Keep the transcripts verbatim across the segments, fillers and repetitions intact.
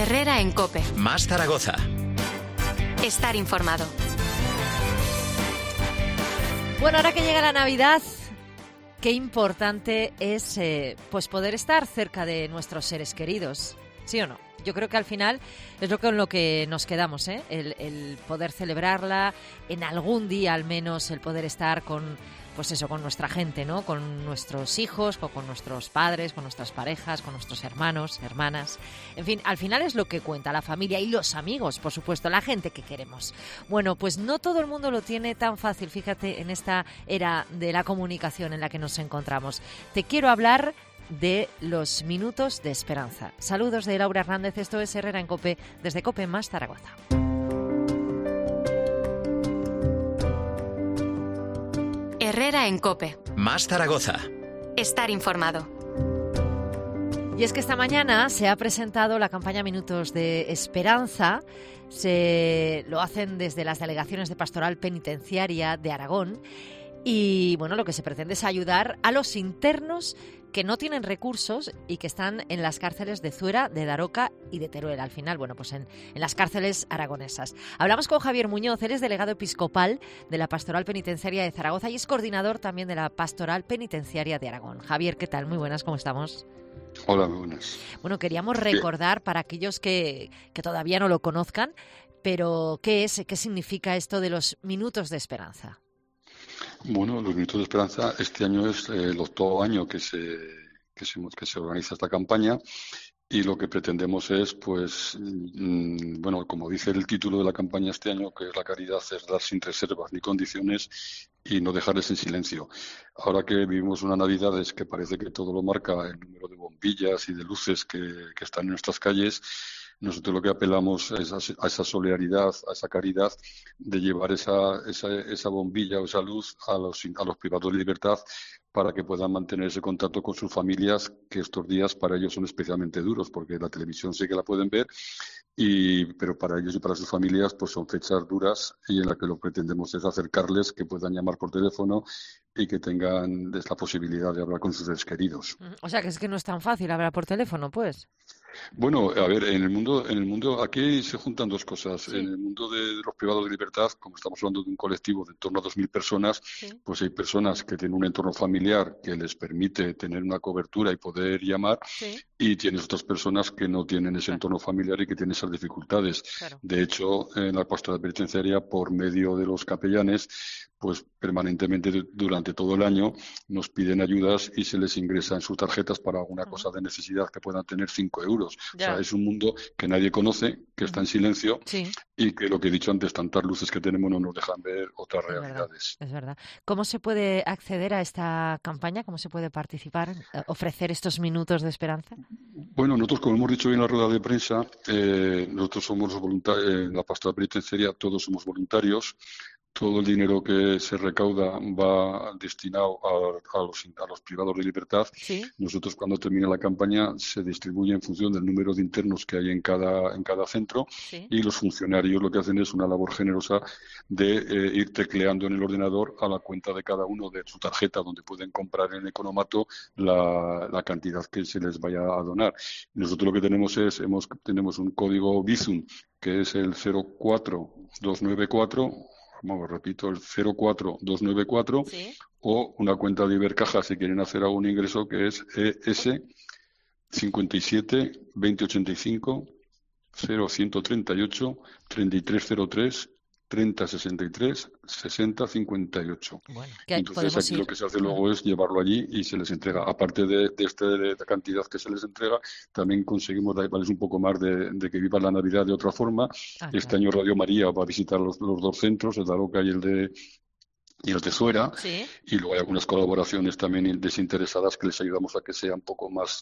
Herrera en COPE. Más Zaragoza. Estar informado. Bueno, ahora que llega la Navidad, qué importante es eh, pues poder estar cerca de nuestros seres queridos, ¿sí o no? Yo creo que al final es lo con lo que nos quedamos, ¿eh? El, el poder celebrarla, en algún día al menos, el poder estar con, pues eso, con nuestra gente, ¿no? Con nuestros hijos, con, con nuestros padres, con nuestras parejas, con nuestros hermanos, hermanas. En fin, al final es lo que cuenta la familia y los amigos, por supuesto, la gente que queremos. Bueno, pues no todo el mundo lo tiene tan fácil, fíjate, en esta era de la comunicación en la que nos encontramos. Te quiero hablar de los minutos de esperanza. Saludos de Laura Hernández, esto es Herrera en COPE, desde COPE Más Zaragoza. Herrera en COPE. Más Zaragoza. Estar informado. Y es que esta mañana se ha presentado la campaña Minutos de Esperanza. Se lo hacen desde las delegaciones de Pastoral Penitenciaria de Aragón. Y bueno, lo que se pretende es ayudar a los internos que no tienen recursos y que están en las cárceles de Zuera, de Daroca y de Teruel. Al final, bueno, pues en, en las cárceles aragonesas. Hablamos con Javier Muñoz, él es delegado episcopal de la Pastoral Penitenciaria de Zaragoza y es coordinador también de la Pastoral Penitenciaria de Aragón. Javier, ¿qué tal? Muy buenas, ¿cómo estamos? Hola, muy buenas. Bueno, queríamos recordar para aquellos que, que todavía no lo conozcan, pero ¿qué es, qué significa esto de los minutos de esperanza? Bueno, los Minutos de Esperanza, este año es el octavo año que se, que se, que se organiza esta campaña y lo que pretendemos es, pues, mmm, bueno, como dice el título de la campaña este año, que es la caridad es dar sin reservas ni condiciones y no dejarles en silencio. Ahora que vivimos una Navidad es que parece que todo lo marca el número de bombillas y de luces que, que están en nuestras calles. Nosotros lo que apelamos es a esa solidaridad, a esa caridad de llevar esa, esa, esa bombilla o esa luz a los, a los privados de libertad para que puedan mantener ese contacto con sus familias, que estos días para ellos son especialmente duros, porque la televisión sí que la pueden ver, y, pero para ellos y para sus familias pues son fechas duras y en las que lo que pretendemos es acercarles, que puedan llamar por teléfono y que tengan la posibilidad de hablar con sus seres queridos. O sea, que es que no es tan fácil hablar por teléfono, pues. Bueno, a ver, en el mundo, en el mundo aquí se juntan dos cosas. Sí. En el mundo de los privados de libertad, como estamos hablando de un colectivo de en torno a dos mil personas, Sí. pues hay personas que tienen un entorno familiar que les permite tener una cobertura y poder llamar, Sí. y tienes otras personas que no tienen ese Claro. entorno familiar y que tienen esas dificultades. Claro. De hecho, en la pastoral penitenciaria, por medio de los capellanes, pues permanentemente de- durante todo el año nos piden ayudas y se les ingresa en sus tarjetas para alguna Ujú. cosa de necesidad que puedan tener cinco euros. O Ya. sea, es un mundo que nadie conoce, que está en silencio Sí, y que lo que he dicho antes, tantas luces que tenemos no nos dejan ver otras es verdad, realidades. es verdad. ¿Cómo se puede acceder a esta campaña? ¿Cómo se puede participar, eh, ofrecer estos minutos de esperanza? Bueno, nosotros, como hemos dicho hoy en la rueda de prensa, eh, nosotros somos voluntarios, en la pastoral penitenciaria todos somos voluntarios. Todo el dinero que se recauda va destinado a, a, los, a los privados de libertad. Sí. Nosotros, cuando termina la campaña, se distribuye en función del número de internos que hay en cada, en cada centro, Sí. y los funcionarios lo que hacen es una labor generosa de eh, ir tecleando en el ordenador a la cuenta de cada uno de su tarjeta, donde pueden comprar en el economato la, la cantidad que se les vaya a donar. Nosotros lo que tenemos es, hemos, tenemos un código Bizum, que es el cero cuatro dos nueve cuatro, vamos, repito, el cero cuatro dos nueve cuatro, Sí. o una cuenta de Ibercaja si quieren hacer algún ingreso, que es E S cincuenta y siete veinte ochenta y cinco cero ciento treinta y ocho treinta y tres cero tres treinta sesenta y tres sesenta cincuenta y ocho. Bueno, que Entonces podemos aquí ir. lo que se hace luego es llevarlo allí y se les entrega. Aparte de, de esta de la cantidad que se les entrega, también conseguimos darles un poco más de, de que vivan la Navidad de otra forma. Ah, Este claro. año Radio María va a visitar los, los dos centros, el de Aroca y el de y el de Zuera, Sí. y luego hay algunas colaboraciones también desinteresadas que les ayudamos a que sea un poco más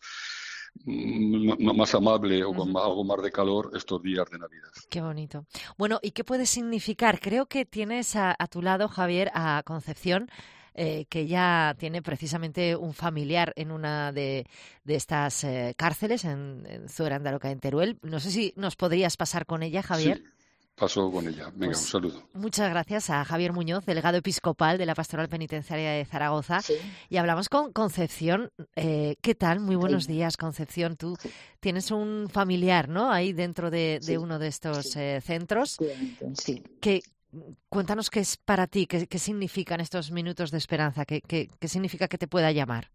mm, más amable o con Ujú. algo más de calor estos días de Navidad. Qué bonito. Bueno, ¿y qué puede significar? Creo que tienes a, a tu lado, Javier, a Concepción, eh, que ya tiene precisamente un familiar en una de, de estas eh, cárceles, en, en Zuera, en Daroca, en Teruel. No sé si nos podrías pasar con ella, Javier. Sí. paso con ella. Venga, Pues, un saludo. Muchas gracias a Javier Muñoz, delegado episcopal de la Pastoral Penitenciaria de Zaragoza. Sí. Y hablamos con Concepción. Eh, ¿Qué tal? Muy buenos Sí. días, Concepción. Tú Sí. tienes un familiar, ¿no? Ahí dentro de, de Sí. uno de estos Sí. eh, centros. Sí. Que, cuéntanos qué es para ti, qué, qué significan estos minutos de esperanza, qué, qué, qué significa que te pueda llamar.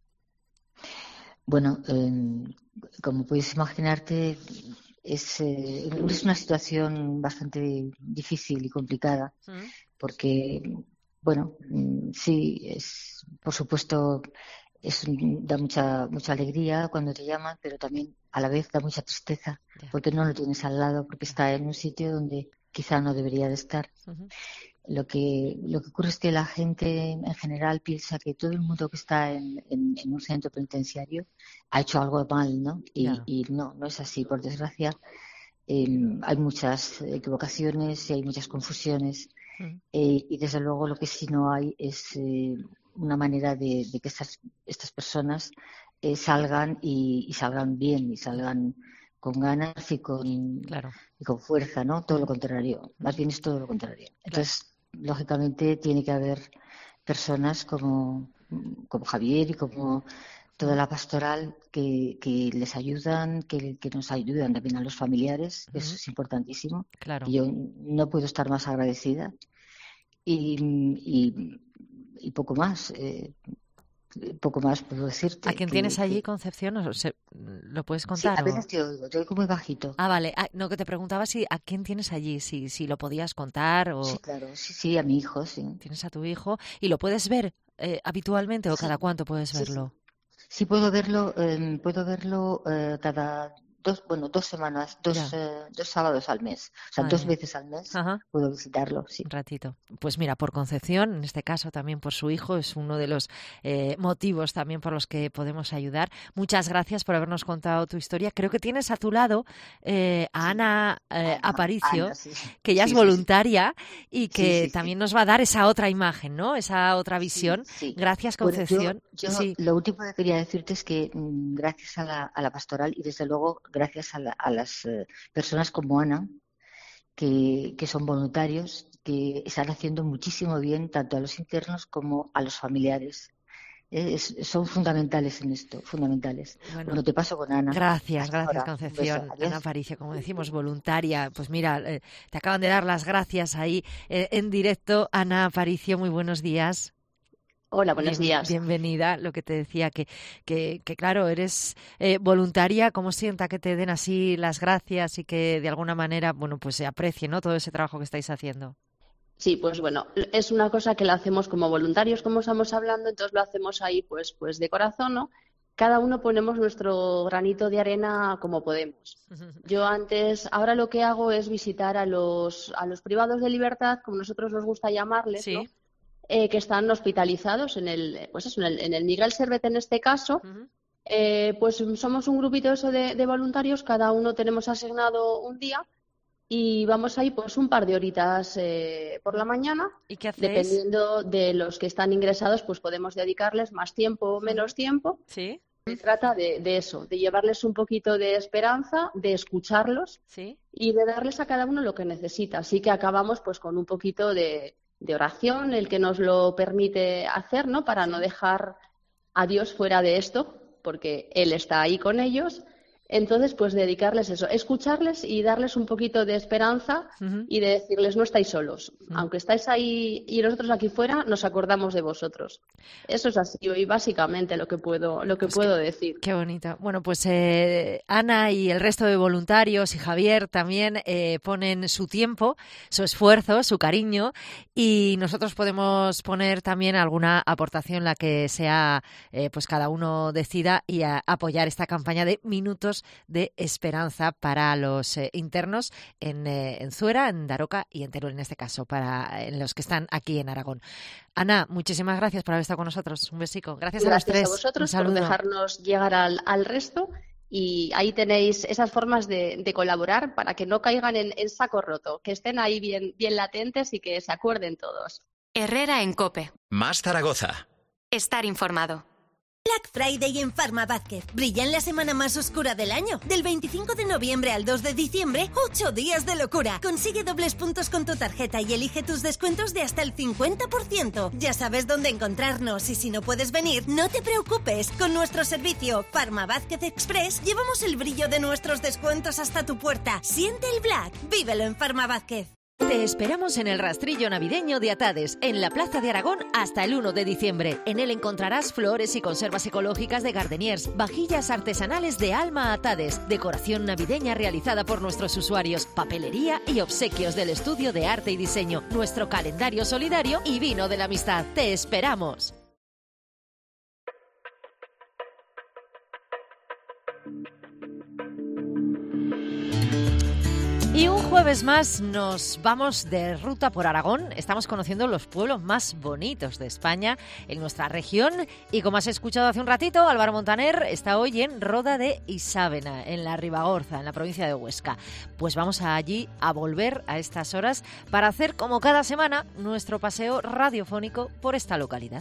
Bueno, eh, como puedes imaginarte, es, eh, es una situación bastante difícil y complicada, ¿Mm? porque, bueno, mm, sí, es, por supuesto, es, da mucha, mucha alegría cuando te llaman, pero también a la vez da mucha tristeza, Ya. porque no lo tienes al lado, porque está en un sitio donde quizá no debería de estar. Ujú. Lo que, lo que ocurre es que la gente en general piensa que todo el mundo que está en, en, en un centro penitenciario ha hecho algo mal, ¿no? Y, Ya. y no, no es así, por desgracia. Eh, hay muchas equivocaciones y hay muchas confusiones. Mm. Eh, y desde luego lo que sí no hay es eh, una manera de, de que estas, estas personas eh, salgan y, y salgan bien y salgan con ganas y con, Claro. y con fuerza, ¿no? Todo Mm. lo contrario. Más bien es todo lo contrario. Claro. Entonces, lógicamente, tiene que haber personas como, como Javier y como toda la pastoral que, que les ayudan, que, que nos ayudan también a los familiares. Ujú. Eso es importantísimo. Claro. Y yo no puedo estar más agradecida. Y, y, y poco más. Eh, poco más puedo decirte. ¿A quién que- tienes allí, que- Concepción? ¿O se- ¿Lo puedes Sí, contar? o- apenas te oigo, te oigo muy bajito. Ah, vale. Ah, no, que te preguntaba si a quién tienes allí, si, si lo podías contar o Sí, claro, sí, sí, a mi hijo, sí. tienes a tu hijo y lo puedes ver eh, habitualmente o Sí. cada cuánto puedes Sí, verlo. Sí, puedo verlo, eh, puedo verlo eh, cada dos, bueno, dos semanas, dos, Ya. eh, dos sábados al mes. O sea, Ah, dos ya. veces al mes Ajá. puedo visitarlo, sí. Un ratito. Pues mira, por Concepción, en este caso también por su hijo, es uno de los eh, motivos también por los que podemos ayudar. Muchas gracias por habernos contado tu historia. Creo que tienes a tu lado eh, a Ana eh, Ana, Aparicio, Ana, sí. que ya Sí, es sí, sí. voluntaria y que Sí, sí, sí. también nos va a dar esa otra imagen, ¿no? Esa otra visión. Sí, sí. Gracias, Bueno, yo, Concepción. yo Sí. lo último que quería decirte es que mm, gracias a la, a la pastoral y desde luego gracias a, la- a las eh, personas como Ana, que, que son voluntarios, que están haciendo muchísimo bien tanto a los internos como a los familiares. Eh, es- son fundamentales en esto, fundamentales. Bueno, Bueno, te paso con Ana. Gracias, Hasta gracias ahora. Un beso. Concepción. Adiós. Ana Aparicio, como decimos, voluntaria. Pues mira, eh, te acaban de dar las gracias ahí eh, en directo. Ana Aparicio, muy buenos días. Hola, buenos Bien- días. Bienvenida. Lo que te decía, que, que, que claro, eres eh, voluntaria. ¿Cómo sienta que te den así las gracias y que de alguna manera, bueno, pues se aprecie, ¿no?, todo ese trabajo que estáis haciendo? Sí, pues bueno, es una cosa que la hacemos como voluntarios, como estamos hablando, entonces lo hacemos ahí pues, pues de corazón, ¿no? Cada uno ponemos nuestro granito de arena como podemos. Yo antes, ahora lo que hago es visitar a los, a los privados de libertad, como nosotros nos gusta llamarles, Sí. ¿no? Eh, que están hospitalizados en el, pues eso, en el, en el Miguel Servet en este caso. Ujú. Eh, pues somos un grupito eso de, de voluntarios, cada uno tenemos asignado un día y vamos ahí pues un par de horitas eh, por la mañana. ¿Y qué hacéis? Dependiendo de los que están ingresados, pues podemos dedicarles más tiempo o menos tiempo. Sí, Se trata de, de eso, de llevarles un poquito de esperanza, de escucharlos sí. y de darles a cada uno lo que necesita. Así que acabamos pues con un poquito de, de oración, el que nos lo permite hacer, ¿no? Para no dejar a Dios fuera de esto, porque Él está ahí con ellos. Entonces, pues dedicarles eso, escucharles y darles un poquito de esperanza Ujú. y de decirles no estáis solos. Aunque estáis ahí y nosotros aquí fuera, nos acordamos de vosotros. Eso es así hoy básicamente lo que puedo, lo que Pues puedo decir. Qué bonito. Bueno, pues eh, Ana y el resto de voluntarios y Javier también eh, ponen su tiempo, su esfuerzo, su cariño y nosotros podemos poner también alguna aportación, la que sea, eh, pues cada uno decida y a, apoyar esta campaña de minutos de esperanza para los eh, internos en, eh, en Zuera, en Daroca y en Teruel en este caso, para en los que están aquí en Aragón. Ana, muchísimas gracias por haber estado con nosotros. Un besico. Gracias, a los Gracias tres. a vosotros Un por saludo. dejarnos llegar al, al resto y ahí tenéis esas formas de, de colaborar para que no caigan en, en saco roto, que estén ahí bien, bien latentes y que se acuerden todos. Herrera en COPE. Más Zaragoza. Estar informado. La Black Friday en Farma Vázquez. Brilla en la semana más oscura del año. Del veinticinco de noviembre al dos de diciembre, ocho días de locura. Consigue dobles puntos con tu tarjeta y elige tus descuentos de hasta el cincuenta por ciento. Ya sabes dónde encontrarnos y si no puedes venir, no te preocupes. Con nuestro servicio Farma Vázquez Express llevamos el brillo de nuestros descuentos hasta tu puerta. Siente el Black. Vívelo en Farma Vázquez. Te esperamos en el rastrillo navideño de Atades, en la Plaza de Aragón, hasta el uno de diciembre. En él encontrarás flores y conservas ecológicas de Gardeniers, vajillas artesanales de Alma Atades, decoración navideña realizada por nuestros usuarios, papelería y obsequios del estudio de arte y diseño, nuestro calendario solidario y vino de la amistad. ¡Te esperamos! Y un jueves más nos vamos de ruta por Aragón. Estamos conociendo los pueblos más bonitos de España en nuestra región. Y como has escuchado hace un ratito, Álvaro Montaner está hoy en Roda de Isávena, en la Ribagorza, en la provincia de Huesca. Pues vamos allí a volver a estas horas para hacer, como cada semana, nuestro paseo radiofónico por esta localidad.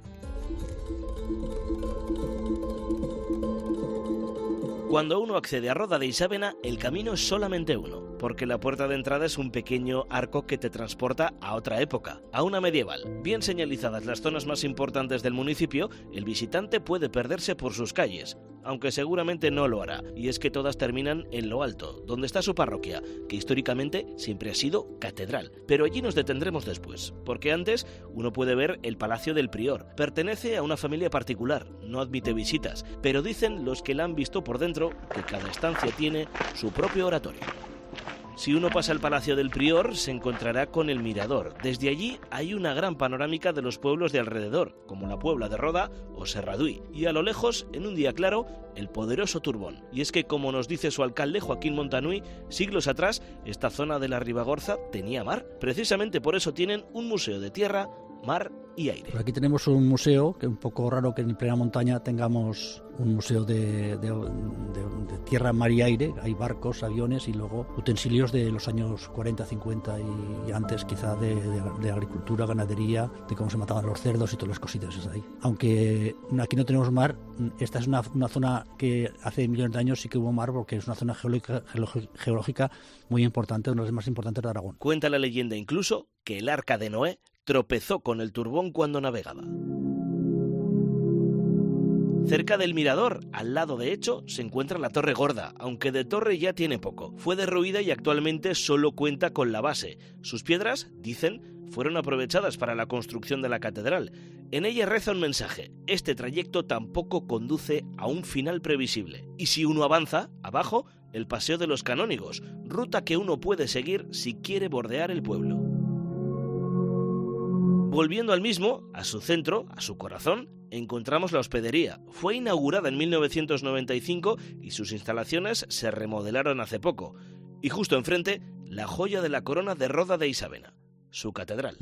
Cuando uno accede a Roda de Isávena, el camino es solamente uno, porque la puerta de entrada es un pequeño arco que te transporta a otra época, a una medieval. Bien señalizadas las zonas más importantes del municipio, el visitante puede perderse por sus calles, aunque seguramente no lo hará, y es que todas terminan en lo alto, donde está su parroquia, que históricamente siempre ha sido catedral. Pero allí nos detendremos después, porque antes uno puede ver el Palacio del Prior. Pertenece a una familia particular, no admite visitas, pero dicen los que la han visto por dentro que cada estancia tiene su propio oratorio. Si uno pasa al Palacio del Prior, se encontrará con el mirador. Desde allí hay una gran panorámica de los pueblos de alrededor, como la Puebla de Roda o Serradui. Y a lo lejos, en un día claro, el poderoso Turbón. Y es que, como nos dice su alcalde, Joaquín Montanui, siglos atrás, esta zona de la Ribagorza tenía mar. Precisamente por eso tienen un museo de tierra, mar y aire. Pues aquí tenemos un museo, que es un poco raro que en plena montaña tengamos un museo de, de, de, de tierra, mar y aire. Hay barcos, aviones y luego utensilios de los años cuarenta, cincuenta y, y antes, quizá de, de, de agricultura, ganadería, de cómo se mataban los cerdos y todas las cositas esas ahí. Aunque aquí no tenemos mar, esta es una, una zona que hace millones de años sí que hubo mar, porque es una zona geológica, geológica muy importante, una de las más importantes de Aragón. Cuenta la leyenda incluso que el arca de Noé tropezó con el Turbón cuando navegaba. Cerca del mirador, al lado de hecho, se encuentra la Torre Gorda, aunque de torre ya tiene poco. Fue derruida y actualmente solo cuenta con la base. Sus piedras, dicen, fueron aprovechadas para la construcción de la catedral. En ella reza un mensaje: este trayecto tampoco conduce a un final previsible. Y si uno avanza, abajo, el Paseo de los Canónigos, ruta que uno puede seguir si quiere bordear el pueblo. Volviendo al mismo, a su centro, a su corazón, encontramos la hospedería. Fue inaugurada en mil novecientos noventa y cinco y sus instalaciones se remodelaron hace poco. Y justo enfrente, la joya de la corona de Roda de Isávena, su catedral.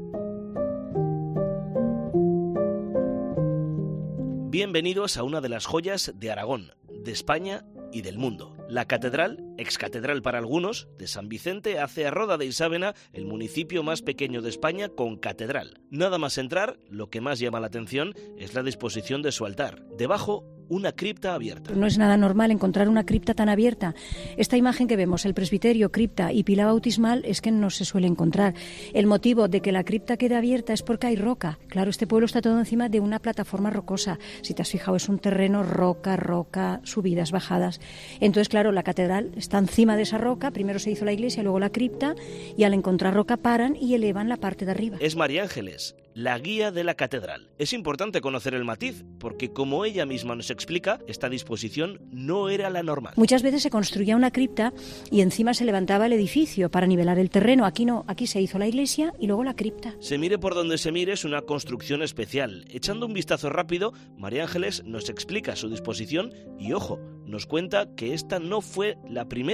Bienvenidos a una de las joyas de Aragón, de España y del mundo. La catedral, excatedral para algunos, de San Vicente hace a Roda de Isávena el municipio más pequeño de España con catedral. Nada más entrar, lo que más llama la atención es la disposición de su altar. Debajo, una cripta abierta. No es nada normal encontrar una cripta tan abierta. Esta imagen que vemos, el presbiterio, cripta y pila bautismal, es que no se suele encontrar. El motivo de que la cripta quede abierta es porque hay roca. Claro, este pueblo está todo encima de una plataforma rocosa. Si te has fijado, es un terreno roca, roca, subidas, bajadas. Entonces, claro, la catedral está encima de esa roca. Primero se hizo la iglesia, luego la cripta, y al encontrar roca paran y elevan la parte de arriba. Es María Ángeles, la guía de la catedral. Es importante conocer el matiz, porque como ella misma nos explica, esta disposición no era la normal. Muchas veces se construía una cripta y encima se levantaba el edificio para nivelar el terreno. Aquí no, aquí se hizo la iglesia y luego la cripta. Se mire por donde se mire, es una construcción especial. Echando un vistazo rápido, María Ángeles nos explica su disposición y, ojo, nos cuenta que esta no fue la primera.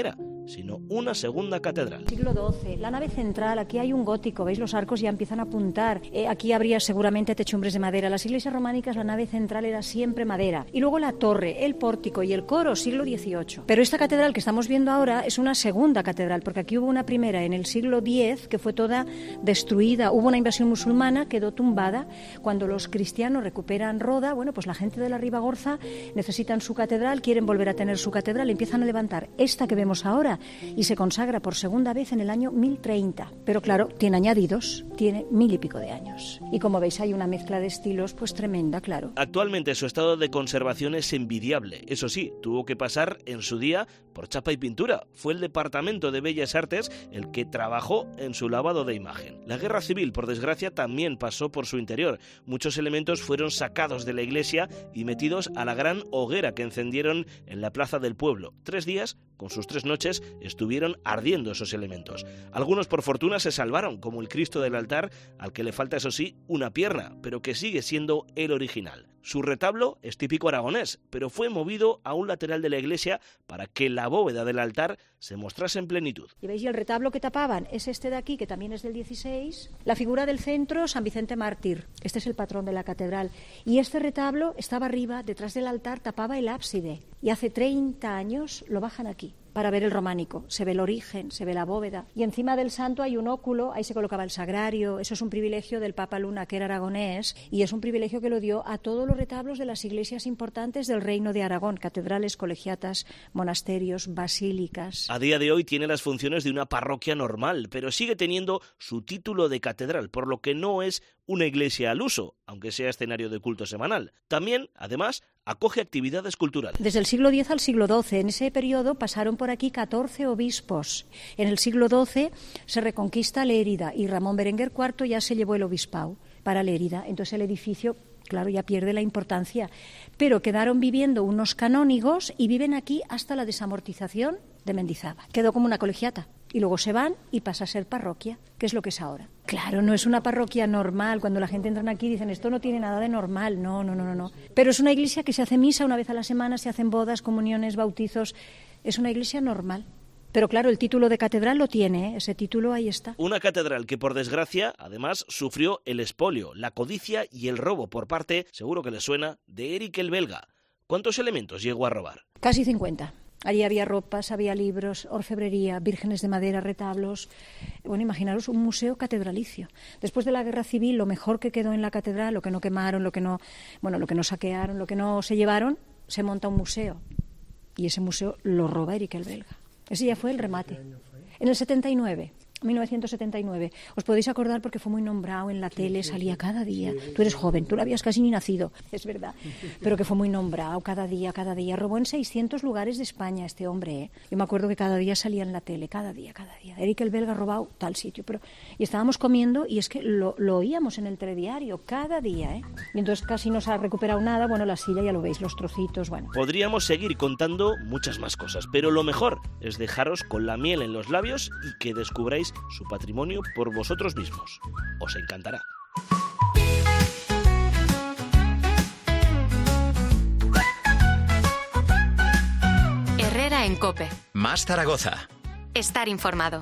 sino una segunda catedral. Siglo doce, la nave central, aquí hay un gótico, ¿veis? Los arcos ya empiezan a apuntar. Eh, aquí habría seguramente techumbres de madera. Las iglesias románicas, la nave central era siempre madera. Y luego la torre, el pórtico y el coro, siglo dieciocho. Pero esta catedral que estamos viendo ahora es una segunda catedral, porque aquí hubo una primera en el siglo diez que fue toda destruida. Hubo una invasión musulmana, quedó tumbada. Cuando los cristianos recuperan Roda, bueno, pues la gente de la Ribagorza necesitan su catedral, quieren volver a tener su catedral, empiezan a levantar esta que vemos ahora y se consagra por segunda vez en el año mil treinta. Pero claro, tiene añadidos, tiene mil y pico de años. Y como veis hay una mezcla de estilos pues tremenda, claro. Actualmente su estado de conservación es envidiable. Eso sí, tuvo que pasar en su día por chapa y pintura. Fue el Departamento de Bellas Artes el que trabajó en su lavado de imagen. La guerra civil, por desgracia, también pasó por su interior. Muchos elementos fueron sacados de la iglesia y metidos a la gran hoguera que encendieron en la plaza del pueblo. Tres días, con sus tres noches, estuvieron ardiendo esos elementos. Algunos por fortuna se salvaron, como el Cristo del altar, al que le falta eso sí una pierna, pero que sigue siendo el original. Su retablo es típico aragonés, pero fue movido a un lateral de la iglesia para que la bóveda del altar se mostrase en plenitud. Y veis, y el retablo que tapaban es este de aquí, que también es del dieciséis. La figura del centro, San Vicente Mártir. Este es el patrón de la catedral. Y este retablo estaba arriba, detrás del altar, tapaba el ábside. Y hace treinta años lo bajan aquí para ver el románico. Se ve el origen, se ve la bóveda. Y encima del santo hay un óculo, ahí se colocaba el sagrario. Eso es un privilegio del Papa Luna, que era aragonés, y es un privilegio que lo dio a todos los retablos de las iglesias importantes del Reino de Aragón, catedrales, colegiatas, monasterios, basílicas. A día de hoy tiene las funciones de una parroquia normal, pero sigue teniendo su título de catedral, por lo que no es una iglesia al uso, aunque sea escenario de culto semanal. También, además, acoge actividades culturales. Desde el siglo diez al siglo doce, en ese periodo pasaron por aquí catorce obispos. En el siglo doce se reconquista Lérida y Ramón Berenguer cuarto ya se llevó el obispado para Lérida. Entonces el edificio, claro, ya pierde la importancia. Pero quedaron viviendo unos canónigos y viven aquí hasta la desamortización de Mendizábal. Quedó como una colegiata. Y luego se van y pasa a ser parroquia, que es lo que es ahora. Claro, no es una parroquia normal. Cuando la gente entra aquí dicen, esto no tiene nada de normal. No, no, no, no, no. Pero es una iglesia que se hace misa una vez a la semana, se hacen bodas, comuniones, bautizos. Es una iglesia normal. Pero claro, el título de catedral lo tiene, ¿eh? Ese título ahí está. Una catedral que, por desgracia, además sufrió el expolio, la codicia y el robo por parte, seguro que le suena, de Eric el Belga. ¿Cuántos elementos llegó a robar? Casi cincuenta. Allí había ropas, había libros, orfebrería, vírgenes de madera, retablos. Bueno, imaginaros un museo catedralicio. Después de la Guerra Civil, lo mejor que quedó en la catedral, lo que no quemaron, lo que no, bueno, lo que no saquearon, lo que no se llevaron, se monta un museo. Y ese museo lo roba Eric el Belga. Ese ya fue el remate. En el setenta y nueve. mil novecientos setenta y nueve. Os podéis acordar porque fue muy nombrado en la tele, salía cada día. Tú eres joven, tú no habías casi ni nacido, es verdad. Pero que fue muy nombrado cada día, cada día. Robó en seiscientos lugares de España este hombre, ¿eh? Yo me acuerdo que cada día salía en la tele, cada día, cada día. Eric el Belga ha robado tal sitio. Pero... Y estábamos comiendo y es que lo, lo oíamos en el telediario cada día, ¿eh? Y entonces casi no se ha recuperado nada. Bueno, la silla ya lo veis, los trocitos, bueno. Podríamos seguir contando muchas más cosas, pero lo mejor es dejaros con la miel en los labios y que descubráis su patrimonio por vosotros mismos. Os encantará. Herrera en COPE. Más Zaragoza. Estar informado.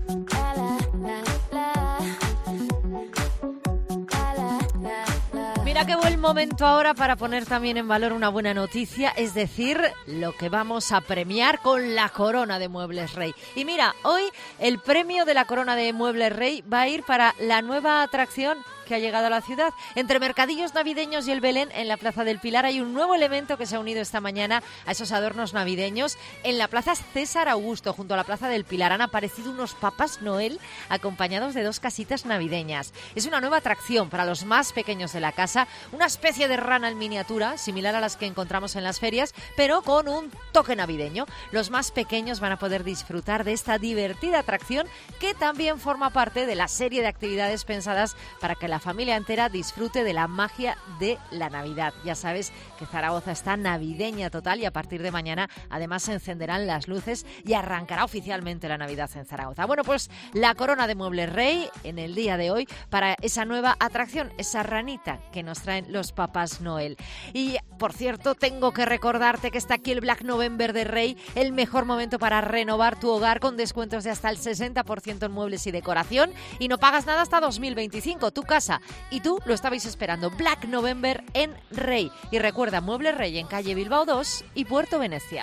Mira qué buen momento ahora para poner también en valor una buena noticia, es decir, lo que vamos a premiar con la Corona de Muebles Rey. Y mira, hoy el premio de la Corona de Muebles Rey va a ir para la nueva atracción que ha llegado a la ciudad. Entre mercadillos navideños y el Belén, en la Plaza del Pilar hay un nuevo elemento que se ha unido esta mañana a esos adornos navideños. En la Plaza César Augusto, junto a la Plaza del Pilar, han aparecido unos Papás Noel acompañados de dos casitas navideñas. Es una nueva atracción para los más pequeños de la casa, una especie de rana en miniatura, similar a las que encontramos en las ferias, pero con un toque navideño. Los más pequeños van a poder disfrutar de esta divertida atracción que también forma parte de la serie de actividades pensadas para que la la familia entera disfrute de la magia de la Navidad. Ya sabes que Zaragoza está navideña total y a partir de mañana además se encenderán las luces y arrancará oficialmente la Navidad en Zaragoza. Bueno, pues la corona de Muebles Rey en el día de hoy para esa nueva atracción, esa ranita que nos traen los Papás Noel. Y, por cierto, tengo que recordarte que está aquí el Black November de Rey, el mejor momento para renovar tu hogar con descuentos de hasta el sesenta por ciento en muebles y decoración y no pagas nada hasta dos mil veinticinco, tu casa. Y tú lo estabais esperando, Black November en Rey. Y recuerda, Muebles Rey en calle Bilbao dos y Puerto Venecia.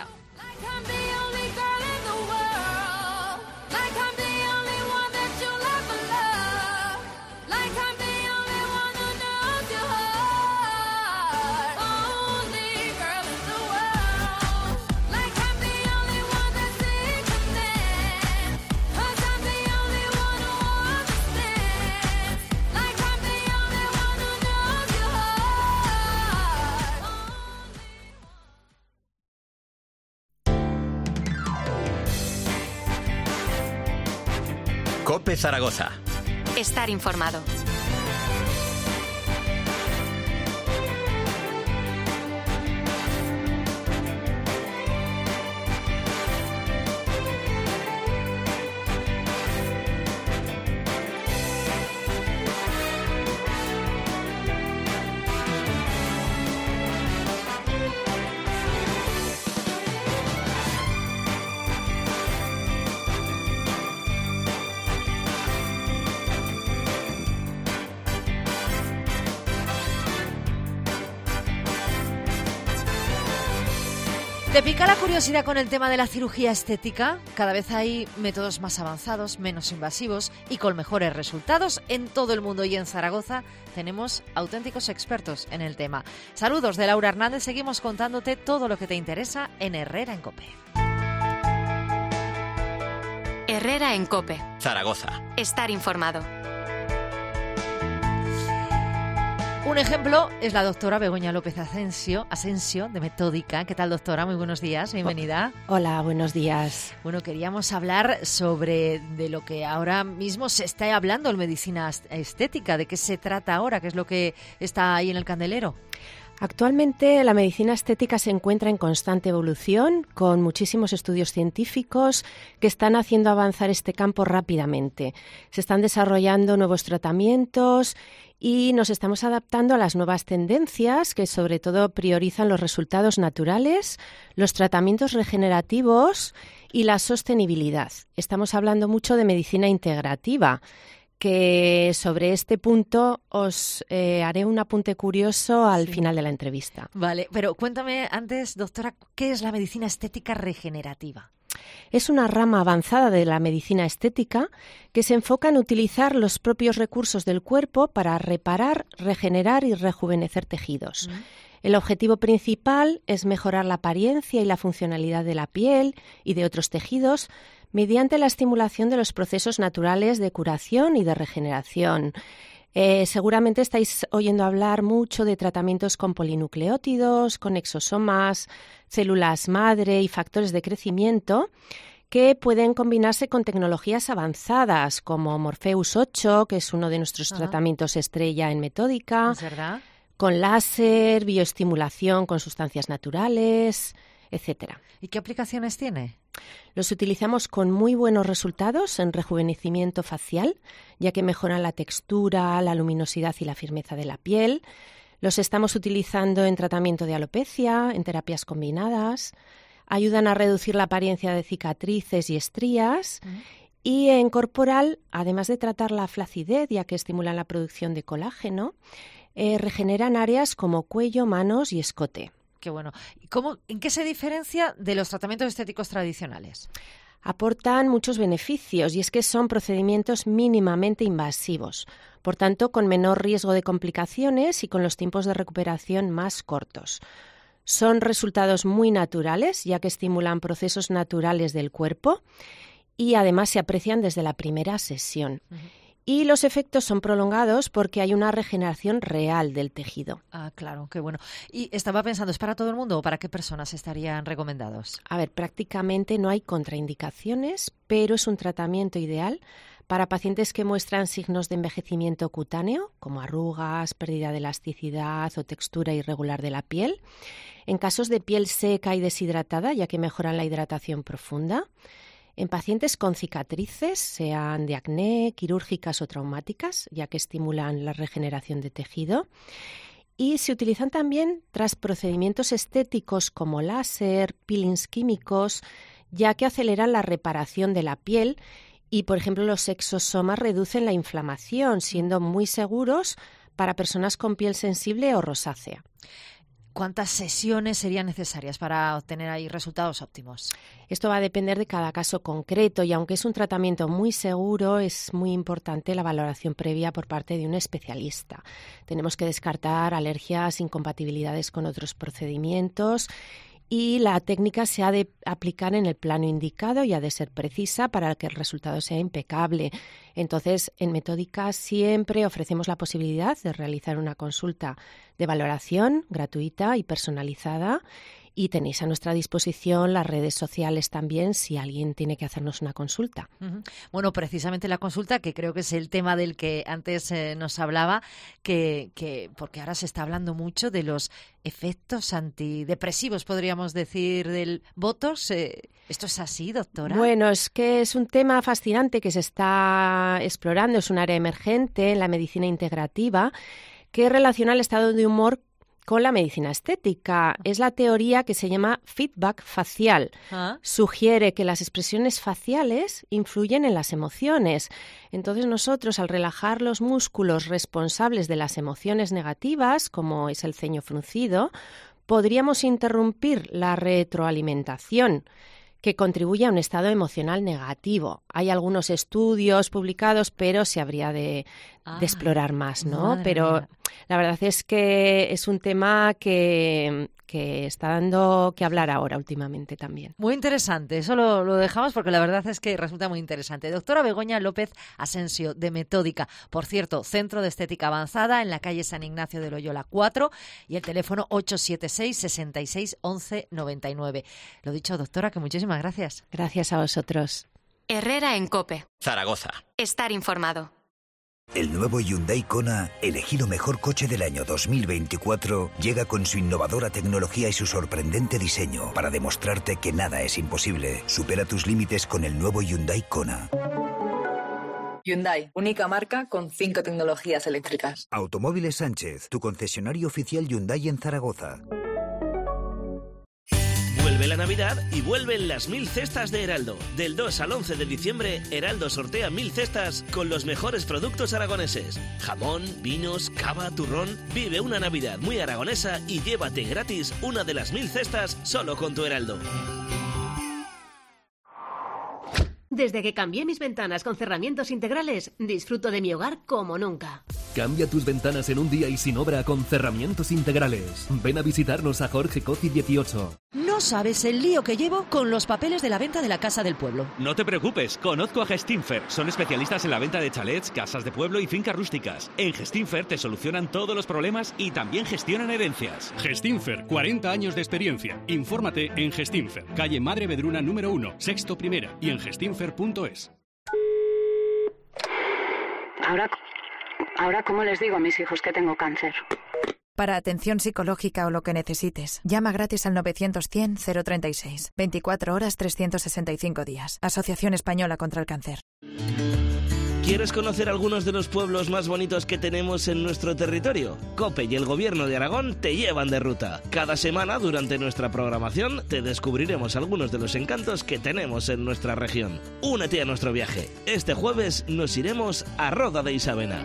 COPE Zaragoza. Estar informado. ¿Te pica la curiosidad con el tema de la cirugía estética? Cada vez hay métodos más avanzados, menos invasivos y con mejores resultados en todo el mundo, y en Zaragoza tenemos auténticos expertos en el tema. Saludos de Laura Hernández, seguimos contándote todo lo que te interesa en Herrera en COPE. Herrera en COPE. Zaragoza. Estar informado. Un ejemplo es la doctora Begoña López Asensio, Asensio, de Metódica. ¿Qué tal, doctora? Muy buenos días, bienvenida. Hola, buenos días. Bueno, queríamos hablar sobre de lo que ahora mismo se está hablando en medicina estética. ¿De qué se trata ahora? ¿Qué es lo que está ahí en el candelero? Actualmente la medicina estética se encuentra en constante evolución, con muchísimos estudios científicos que están haciendo avanzar este campo rápidamente. Se están desarrollando nuevos tratamientos y nos estamos adaptando a las nuevas tendencias que sobre todo priorizan los resultados naturales, los tratamientos regenerativos y la sostenibilidad. Estamos hablando mucho de medicina integrativa, que sobre este punto os eh, haré un apunte curioso al sí. final de la entrevista. Vale, pero cuéntame antes, doctora, ¿qué es la medicina estética regenerativa? Es una rama avanzada de la medicina estética que se enfoca en utilizar los propios recursos del cuerpo para reparar, regenerar y rejuvenecer tejidos. Mm. El objetivo principal es mejorar la apariencia y la funcionalidad de la piel y de otros tejidos mediante la estimulación de los procesos naturales de curación y de regeneración. Eh, seguramente estáis oyendo hablar mucho de tratamientos con polinucleótidos, con exosomas, células madre y factores de crecimiento que pueden combinarse con tecnologías avanzadas como Morpheus ocho, que es uno de nuestros Ajá. tratamientos estrella en Metódica, ¿Es verdad? con láser, bioestimulación con sustancias naturales, etcétera. ¿Y qué aplicaciones tiene? Los utilizamos con muy buenos resultados en rejuvenecimiento facial, ya que mejoran la textura, la luminosidad y la firmeza de la piel. Los estamos utilizando en tratamiento de alopecia, en terapias combinadas. Ayudan a reducir la apariencia de cicatrices y estrías. Uh-huh. Y en corporal, además de tratar la flacidez, ya que estimulan la producción de colágeno, eh, regeneran áreas como cuello, manos y escote. Qué bueno. ¿Cómo, ¿En qué se diferencia de los tratamientos estéticos tradicionales? Aportan muchos beneficios y es que son procedimientos mínimamente invasivos, por tanto con menor riesgo de complicaciones y con los tiempos de recuperación más cortos. Son resultados muy naturales, ya que estimulan procesos naturales del cuerpo y además se aprecian desde la primera sesión. Uh-huh. Y los efectos son prolongados porque hay una regeneración real del tejido. Ah, claro, qué bueno. Y estaba pensando, ¿es para todo el mundo o para qué personas estarían recomendados? A ver, prácticamente no hay contraindicaciones, pero es un tratamiento ideal para pacientes que muestran signos de envejecimiento cutáneo, como arrugas, pérdida de elasticidad o textura irregular de la piel. En casos de piel seca y deshidratada, ya que mejoran la hidratación profunda. En pacientes con cicatrices, sean de acné, quirúrgicas o traumáticas, ya que estimulan la regeneración de tejido. Y se utilizan también tras procedimientos estéticos como láser, peelings químicos, ya que aceleran la reparación de la piel y, por ejemplo, los exosomas reducen la inflamación, siendo muy seguros para personas con piel sensible o rosácea. ¿Cuántas sesiones serían necesarias para obtener ahí resultados óptimos? Esto va a depender de cada caso concreto y aunque es un tratamiento muy seguro, es muy importante la valoración previa por parte de un especialista. Tenemos que descartar alergias, incompatibilidades con otros procedimientos y la técnica se ha de aplicar en el plano indicado y ha de ser precisa para que el resultado sea impecable. Entonces, en Metódica siempre ofrecemos la posibilidad de realizar una consulta de valoración gratuita y personalizada y tenéis a nuestra disposición las redes sociales también si alguien tiene que hacernos una consulta. Uh-huh. Bueno, precisamente la consulta, que creo que es el tema del que antes eh, nos hablaba, que, que porque ahora se está hablando mucho de los efectos antidepresivos, podríamos decir, del Botox. Eh, ¿Esto es así, doctora? Bueno, es que es un tema fascinante que se está explorando, es un área emergente en la medicina integrativa que relaciona el estado de humor con la medicina estética. Es la teoría que se llama feedback facial. ¿Ah? Sugiere que las expresiones faciales influyen en las emociones. Entonces nosotros, al relajar los músculos responsables de las emociones negativas, como es el ceño fruncido, podríamos interrumpir la retroalimentación que contribuye a un estado emocional negativo. Hay algunos estudios publicados, pero se habría de, ah, de explorar más, ¿no? Pero mía. La verdad es que es un tema que, que está dando que hablar ahora últimamente también. Muy interesante, eso lo, lo dejamos porque la verdad es que resulta muy interesante. Doctora Begoña López Asensio, de Metódica. Por cierto, Centro de Estética Avanzada en la calle San Ignacio de Loyola cuatro y el teléfono ocho siete seis, seis seis, once noventa y nueve. Lo dicho, doctora, que muchísimas gracias. Gracias a vosotros. Herrera en COPE. Zaragoza. Estar informado. El nuevo Hyundai Kona, elegido mejor coche del año dos mil veinticuatro, llega con su innovadora tecnología y su sorprendente diseño para demostrarte que nada es imposible. Supera tus límites con el nuevo Hyundai Kona. Hyundai, única marca con cinco tecnologías eléctricas. Automóviles Sánchez, tu concesionario oficial Hyundai en Zaragoza. Vuelve la Navidad y vuelven las mil cestas de Heraldo. Del dos al once de diciembre, Heraldo sortea mil cestas con los mejores productos aragoneses. Jamón, vinos, cava, turrón. Vive una Navidad muy aragonesa y llévate gratis una de las mil cestas solo con tu Heraldo. Desde que cambié mis ventanas con cerramientos integrales, disfruto de mi hogar como nunca. Cambia tus ventanas en un día y sin obra con cerramientos integrales. Ven a visitarnos a Jorge Coci dieciocho. No sabes el lío que llevo con los papeles de la venta de la casa del pueblo. No te preocupes, conozco a Gestinfer. Son especialistas en la venta de chalets, casas de pueblo y fincas rústicas. En Gestinfer te solucionan todos los problemas y también gestionan herencias. Gestinfer, cuarenta años de experiencia. Infórmate en Gestinfer, calle Madre Vedruna número uno, sexto primera y en gestinfer punto es. Ahora, ahora, ¿cómo les digo a mis hijos que tengo cáncer? Para atención psicológica o lo que necesites, llama gratis al novecientos cien cero treinta y seis. veinticuatro horas, trescientos sesenta y cinco días. Asociación Española contra el Cáncer. ¿Quieres conocer algunos de los pueblos más bonitos que tenemos en nuestro territorio? COPE y el Gobierno de Aragón te llevan de ruta. Cada semana, durante nuestra programación, te descubriremos algunos de los encantos que tenemos en nuestra región. Únete a nuestro viaje. Este jueves nos iremos a Roda de Isabena.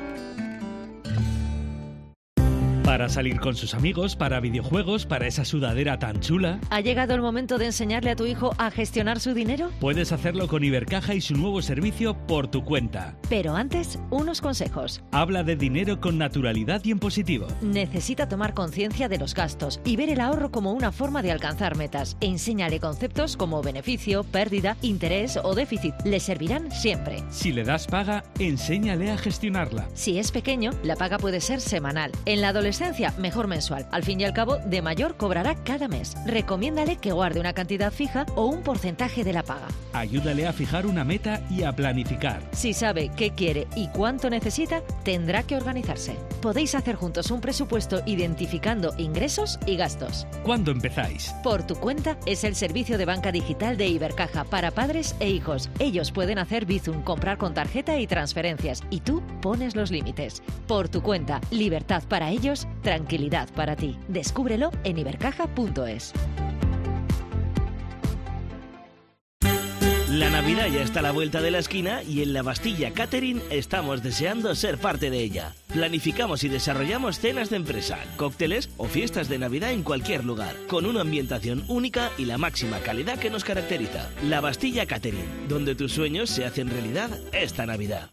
Para salir con sus amigos, para videojuegos, para esa sudadera tan chula. ¿Ha llegado el momento de enseñarle a tu hijo a gestionar su dinero? Puedes hacerlo con Ibercaja y su nuevo servicio por tu cuenta. Pero antes, unos consejos. Habla de dinero con naturalidad y en positivo. Necesita tomar conciencia de los gastos y ver el ahorro como una forma de alcanzar metas. Enséñale conceptos como beneficio, pérdida, interés o déficit. Le servirán siempre. Si le das paga, enséñale a gestionarla. Si es pequeño, la paga puede ser semanal. En la adolescencia licencia, mejor mensual. Al fin y al cabo, de mayor cobrará cada mes. Recomiéndale que guarde una cantidad fija o un porcentaje de la paga. Ayúdale a fijar una meta y a planificar. Si sabe qué quiere y cuánto necesita, tendrá que organizarse. Podéis hacer juntos un presupuesto identificando ingresos y gastos. ¿Cuándo empezáis? Por tu cuenta es el servicio de banca digital de Ibercaja para padres e hijos. Ellos pueden hacer Bizum, comprar con tarjeta y transferencias, y tú pones los límites. Por tu cuenta, libertad para ellos, tranquilidad para ti. Descúbrelo en ibercaja punto es. La Navidad ya está a la vuelta de la esquina y en La Bastilla Catering estamos deseando ser parte de ella. Planificamos y desarrollamos cenas de empresa, cócteles o fiestas de Navidad en cualquier lugar, con una ambientación única y la máxima calidad que nos caracteriza. La Bastilla Catering, donde tus sueños se hacen realidad esta Navidad.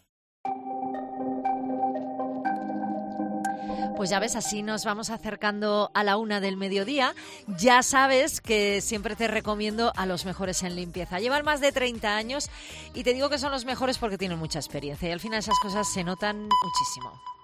Pues ya ves, así nos vamos acercando a la una del mediodía. Ya sabes que siempre te recomiendo a los mejores en limpieza. Llevan más de treinta años y te digo que son los mejores porque tienen mucha experiencia y al final esas cosas se notan muchísimo.